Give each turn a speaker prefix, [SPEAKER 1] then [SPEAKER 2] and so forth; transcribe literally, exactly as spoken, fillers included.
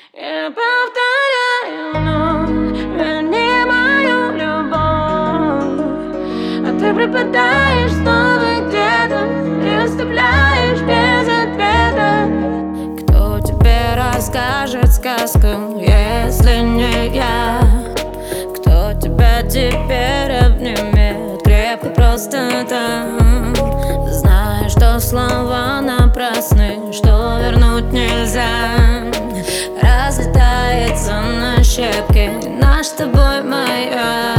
[SPEAKER 1] Я повторяю, но верни мою любовь, а ты пропадаешь снова где-то и оставляешь без ответа. Кто тебе расскажет сказку, если не я? Кто тебя теперь обнимет крепко просто там, зная, что слова напрасны, что вернуть нельзя. Разлетается на щепки наш с тобой маяк.